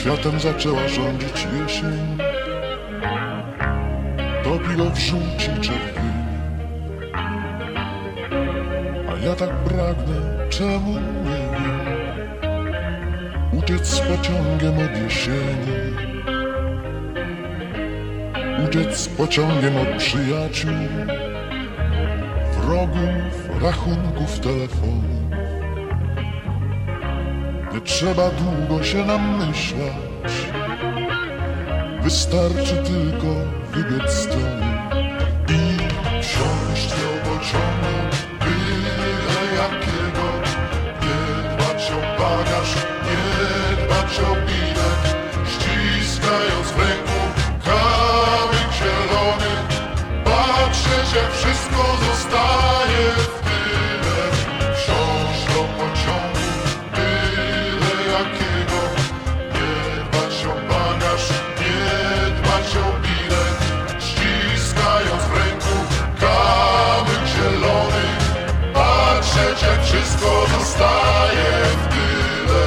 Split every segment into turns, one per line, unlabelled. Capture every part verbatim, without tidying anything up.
Światem zaczęła rządzić jesień, topiło w żółci czerwy. A ja tak pragnę, czemu nie wiem, uciec z pociągiem od jesieni, uciec z pociągiem od przyjaciół, wrogów, rachunków, telefonów. Nie trzeba długo się namyślać, wystarczy tylko wybiec z domu i wsiąść do pociągu, byle jakiego. Nie dbać o bagaż, nie dbać o bilet, ściskając w ręku kamyk zielony, patrzeć jak wszystko zostaje w tyle. Wsiąść do pociągu, byle jakiego. Nie dbać o bagaż, nie dbać o bilet, ściskając w ręku kamyk zielony, patrzeć jak wszystko zostaje w tyle.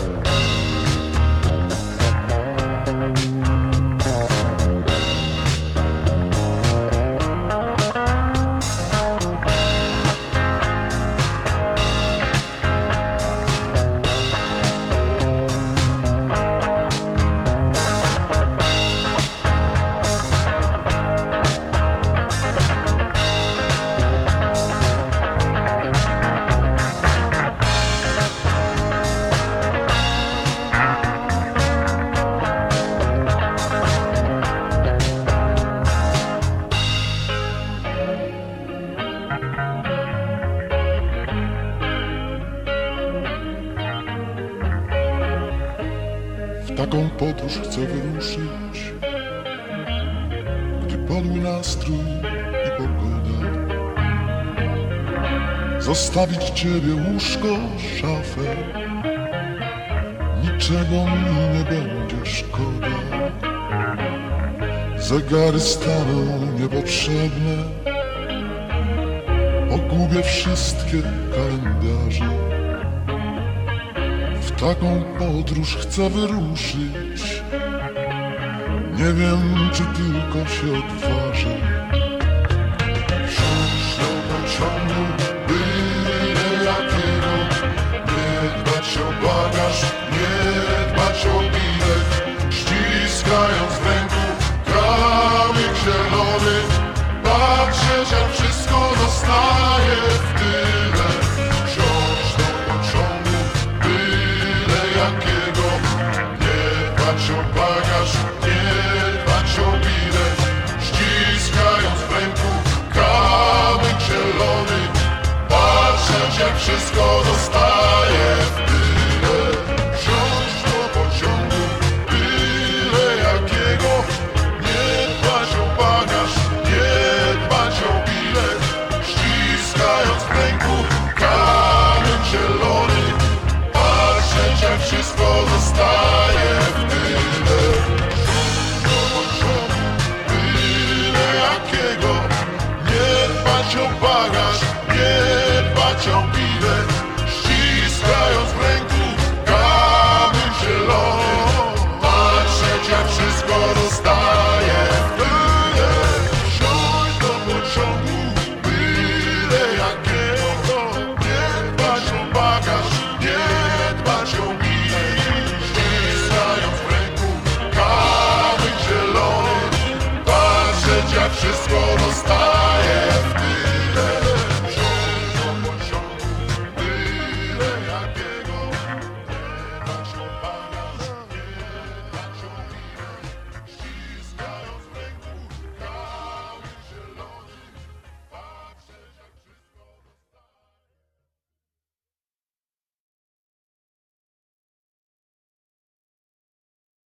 W taką podróż chcę wyruszyć, gdy podły nastrój i pogoda. Zostawić ciebie, łóżko, szafę, niczego mi nie będzie szkoda. Zegary staną niepotrzebne, pogubię wszystkie kalendarze. W taką podróż chcę wyruszyć, nie wiem, czy tylko się odważę. Wsiąść do pociągu, byle jakiego. Nie dbać o bagaż, nie dbać o bilet, ściskając w ręku kamyk zielony, patrzeć jak wszystko zostaje w tyle. Wsiąść do pociągu, jakiego. Nie dbać o bagaż, nie dbać o bilet, ściskając w ręku kamyk zielony, patrzeć jak wszystko zostaje w tyle. Wsiąść do pociągu, byle jakiego. Nie dbać o bagaż, nie dbać o bilet, ściskając w ręku kamyk zielony, patrzeć jak wszystko zostaje w tyle. Wsiąść do pociągu, byle jakiego. Nie dbać o bagaż, nie dbać o bilet, ściskając